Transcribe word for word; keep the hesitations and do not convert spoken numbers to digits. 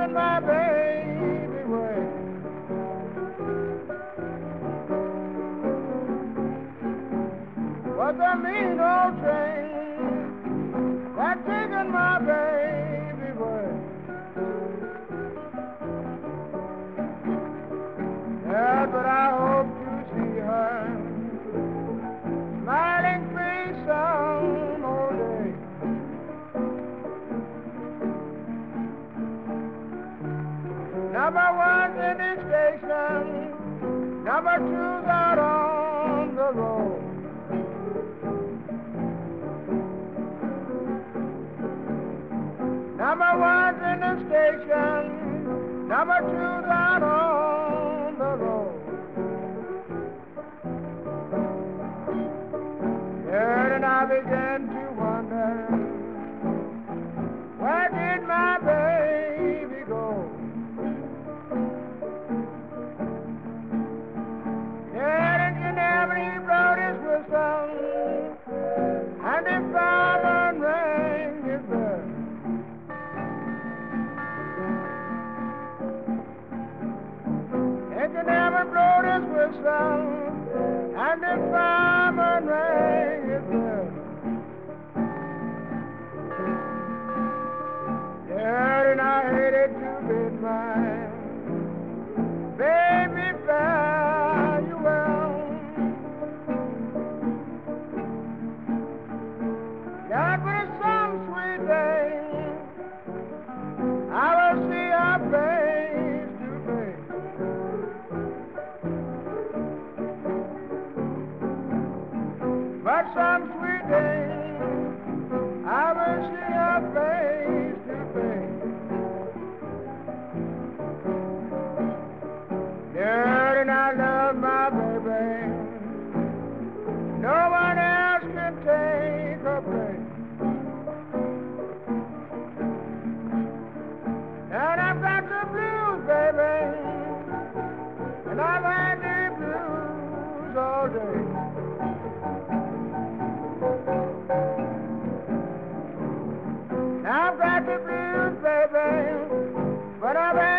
taken my baby away. Was a mean old train that taken my baby away. Yeah, but I hope to see her smiling face some old day. Number one's in the station, number two's out on the road. Number one's in the station, number two's out on the road. Yeah, and I began to wonder, where did my baby go? Yeah, and you never he brought his whistle, and the fireman rang his bell. And you never blowed his whistle, and the fireman rang his bell. Yeah, and I hated to bid my baby fare you well. God, but it's some sweet day I will see her face to face. But some sweet day I will see her face to face. Yeah, and I love my baby. No one else can take her place. And I've got the blues, baby, and I've had the blues all day. I've got the blues, baby, but I've had